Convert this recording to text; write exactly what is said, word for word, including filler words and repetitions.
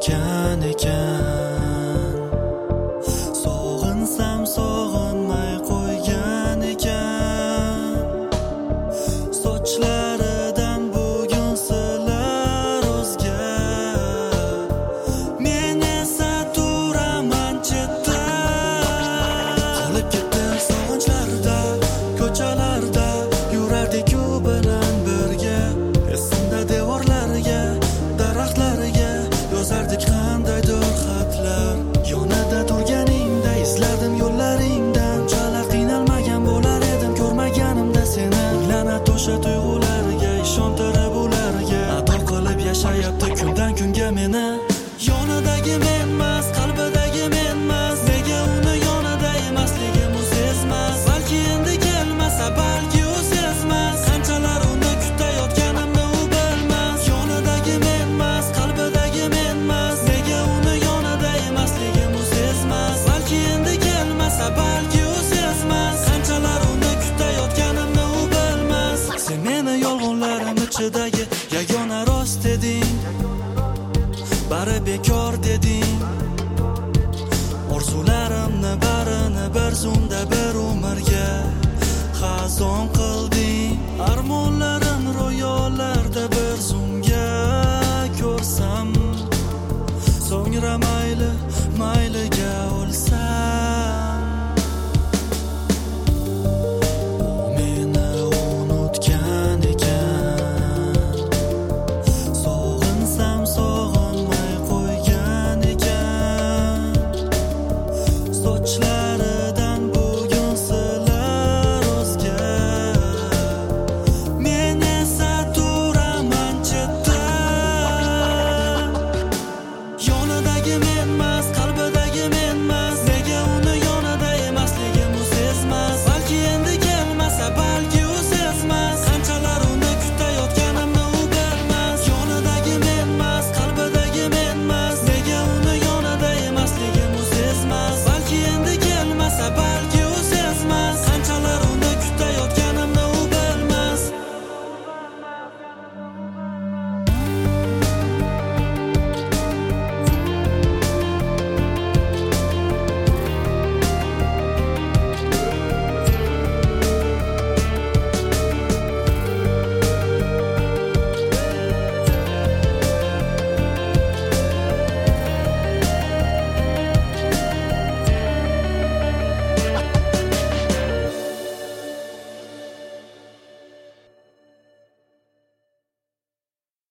ekan ekan sog'insam sog'inmay qo'ygan ekan sochlaridan bugun silar o'zga men esa turaman chetda qolib ketdi sog'inchlarda ko'chalarda yurardik u bilan birga esimda devorlarga daraxtlarga yozardik qandaydir xatlar yonida turganingda izladim yo'llaringdan unchalar qiynalmagan bo'lar edim ko'rmaganimda seni la'nat o'sha tuyg'ularga ishontirib ularga ado qilib yashayapti kundan kunga meni yonidagi menmas qalbidagi menmas nega uni yonida emasligim u sezmas balki endi kelmasa balki u sezmas qanchalar uni kutayotganimni u bilmas yonidagi menmas qalbidagi menmas nega uni yonida emasligim u sezmas balki endi kelmasa balki u sezmas qanchalar uni kutayotganimni u bilmas sen meni yolg'onlarim ichidagi yagona rost deding bari bekor deding orzularimni barini bir zumda bir umrga xazon qilding armonlarim ro'yolarda bir zumga ko'rsam so'ngra mayli mayli